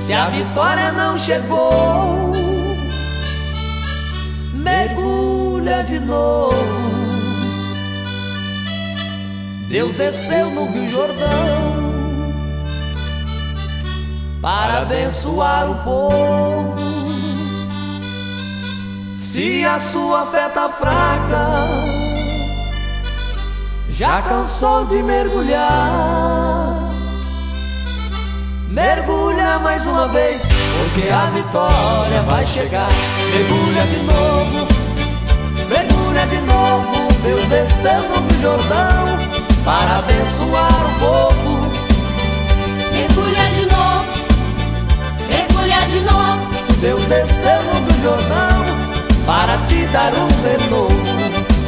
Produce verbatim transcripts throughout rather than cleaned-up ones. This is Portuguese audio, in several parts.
Se a vitória não chegou, mergulha de novo. Deus desceu no Rio Jordão para abençoar o povo. Se a sua fé tá fraca, já cansou de mergulhar, mergulha mais uma vez, porque a vitória vai chegar. Mergulha de novo, mergulha de novo. Deus desceu no Rio Jordão para abençoar o povo. Mergulha de novo, mergulha de novo. Deus desceu no Rio Jordão para te dar um renovo.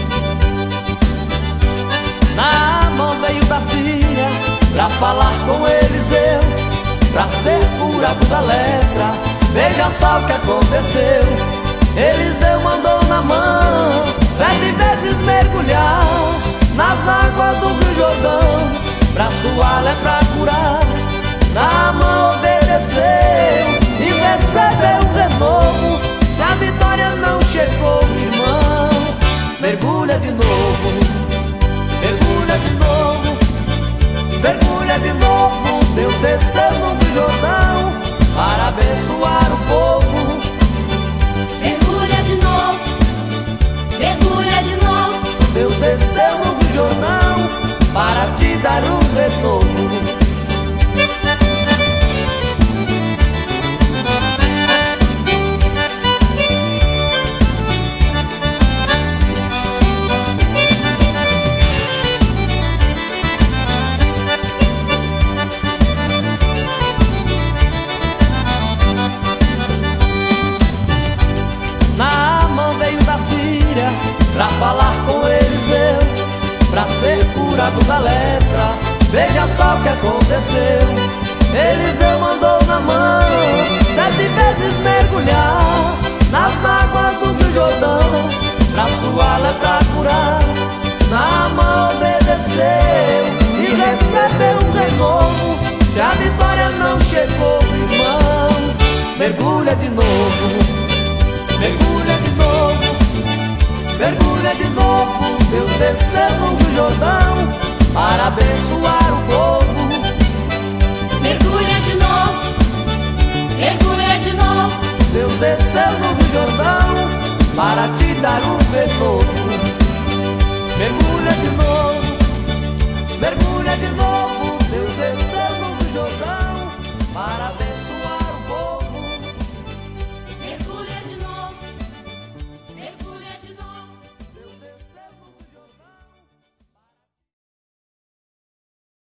Naamã veio da Síria pra falar com Eliseu, pra ser curado da lepra. Veja só o que aconteceu. Eliseu mandou Naamã sete vezes mergulhar nas águas do Rio Jordão, pra sua lepra curar. Naamã obedeceu e recebeu um renovo. Se a vitória não chegou, irmão, mergulha de novo, mergulha de novo, mergulha de novo. Deus desceu no Rio Jordão para abençoar o povo. Mergulha de novo, mergulha de novo. Deus desceu no Rio Jordão para te dar um renovo. Pra falar com Eliseu, pra ser curado da lepra. Veja só o que aconteceu. Eliseu mandou Naamã sete vezes mergulhar nas águas do Rio Jordão, pra sua lepra curar. Naamã obedeceu e recebeu um renovo. Se a vitória não chegou, irmão, mergulha de novo, mergulha de novo, mergulha de novo. Deus desceu no Rio Jordão para abençoar o povo.